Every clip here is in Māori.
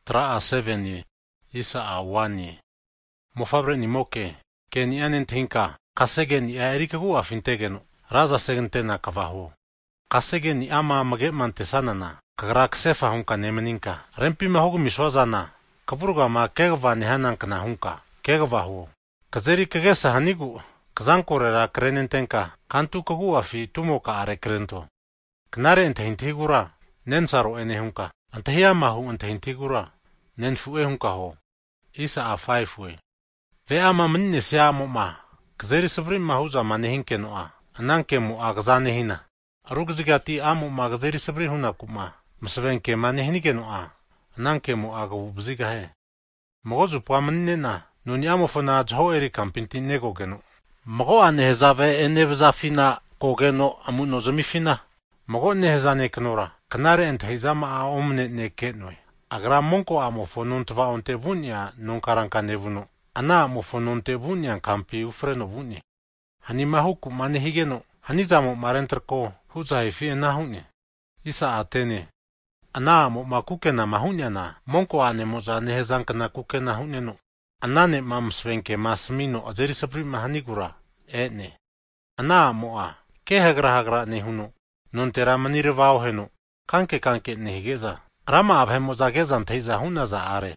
tra a 7 isa a 1 mo fabre ni moke ke ni anen tinka kasege ni erika gu afintegeno raza segentena kavaho kasege ni ama mage mantesanana kagra ksefa hunka nemeninka rempi me hogu miswazana kapuruga ma kegva ni hanan kana hunka kegva ho kazeri kegesa hanigu kazankorera krenentenka kantu kagu afi tumoka are krento knare entehintigura nensaro ene hunka antahia mahu entehintigura nen fue hunka ho isa a 5 we ve ama minne sia mo ma kazeri sabri mahuza manehinke no a ananke mo agzane hina arugzigati amo ma kazeri sabri huna kuma msvenke manehinike no a ananke mo agubziga he mogozu pa minne na nuni amo fona jho eri kampinti nego geno mogo ane hezave enevza fina kogeno amuno zamifina mogo ne hezane knora knare ent hezama a omne ne kenoi agra monko amo fonuntva onte vunya non karanka nevuno ana mo fononte vunya kampi ufreno vuni hani mahuku mane higeno hani zamo marentrko huza ifi na huni isa atene ana mo makukena mahunya na monko ane mo za ne hezankana kukena huneno anane mamsvenke masmino azeri sapri mahanigura ene ana mo a ke hagra ne huno non tera manire vao heno kanke ne higeza rama avhemo zagezan teiza huna za are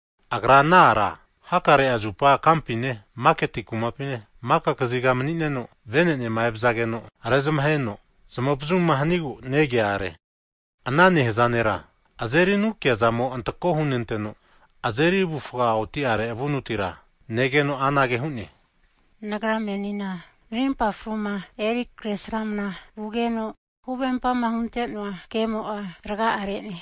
agrana ara hakare ajupa kampine maketi kumapine maka kaziga manineno venene maebzageno rezumheno zamobzum mahanigu nege are anane hezanera azeri nukia zamo antako hunenteno azeri bufga oti are evunutira negeno anage huni nagra menina rimpa fruma erik kresramna ugeno hubenpa mahuntenwa kemo a raga arene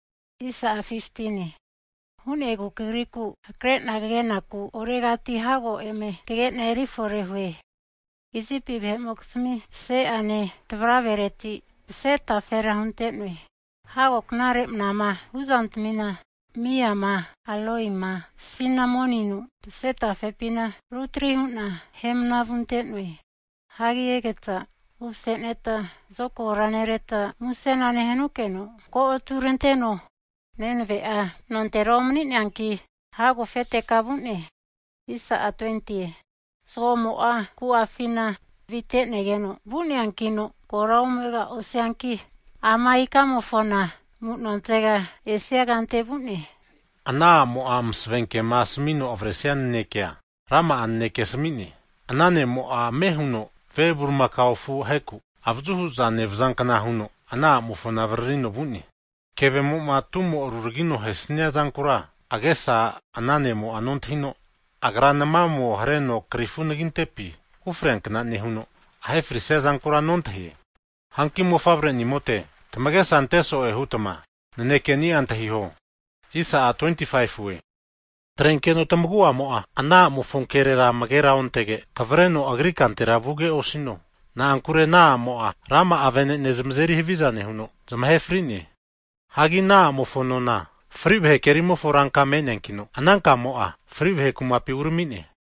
isa a 15 hunegu kiriku akretna genaku oregati hago eme kegetna erifore izipi bemoksmi se ane tvravereti seta ferahuntenwe hago knare mnama uzantmina miyama aloima sinamoninu seta fepina rutrihuna hemnavuntenwe hagi egeta useneta zoko ranereta musenane henukeno ko oturenteno nenve a non teromni neanki hago fete kabune isa a 20 somo a kuafina vite negeno buneankino koraumega oseanki amaikamofona munontega esiagante bune ana mo am svenke masmino ofresian nekea rama anneke smini anane mo a mehuno veburma kaufu heku avzuhu zanevzankana huno ana mo fonavrino buni keve mo matumo rurgino hesnia zankura agesa anane mo anontino agranama mo hareno krifunagintepi ufrenkna nehuno ahefri se zankura nonthi hanki mo fabre ni mote tamagesa anteso ehutama nenekeni antahiho isa a 25 we trenkeno tamgua mo ana mo fonkerera magera ontege kavreno agrikantera vuge osino na ankure na mo rama avene nezmzeri hivizane huno zamhefrini hagina mo fonona fribhe kerimo foranka menenkino ananka mo fribhe kumapi urmine